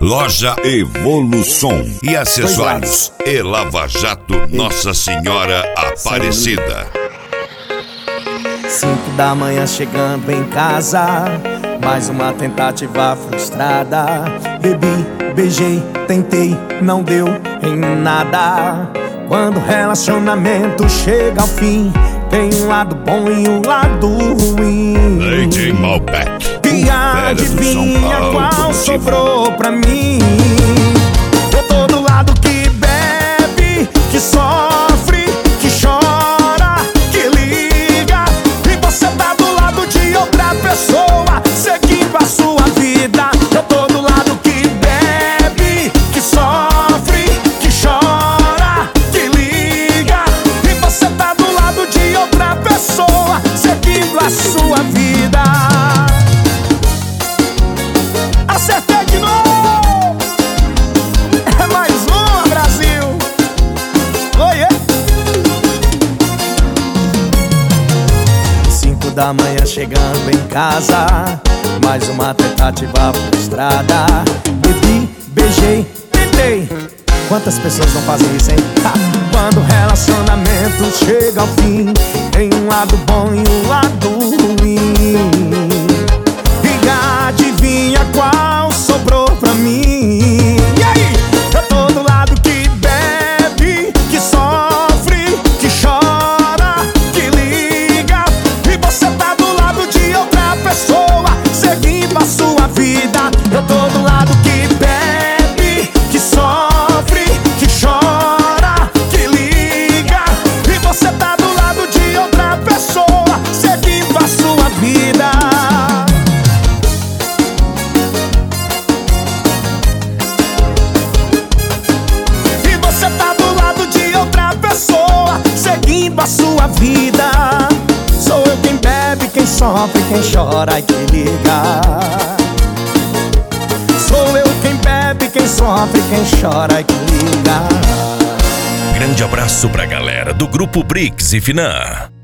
Loja Evolução e acessórios e Lava Jato Nossa Senhora Aparecida. 5 da manhã chegando em casa, mais uma tentativa frustrada. Bebi, beijei, tentei, não deu em nada. Quando o relacionamento chega ao fim, tem um lado bom e um lado ruim. Lady Malbec, e adivinha qual sobrou pra mim? Eu tô do lado que bebe, que sofre, que chora, que liga. E você tá do lado de outra pessoa, seguindo a sua vida. Eu tô do lado que bebe, que sofre, que chora, que liga. E você tá do lado de outra pessoa, seguindo a sua vida. Acertei de novo! É mais uma, Brasil! Oiê! 5 da manhã chegando em casa, mais uma tentativa frustrada. Bebi, beijei, tentei. Quantas pessoas não fazem isso, hein? Quando o relacionamento chega ao fim, tem um lado bom e um lado ruim. E adivinha qual sobrou pra mim? E aí? Eu tô do lado que bebe, que sofre, que chora, que liga. E você tá do lado de outra pessoa, seguindo a sua vida. Eu tô do lado que bebe, que sofre, que chora, que liga. E você tá do lado de outra pessoa, seguindo a sua vida. Seguindo a sua vida. Sou eu quem bebe, quem sofre, quem chora e que liga. Sou eu quem bebe, quem sofre, quem chora e que liga. Grande abraço pra galera do Grupo Brix e Finan.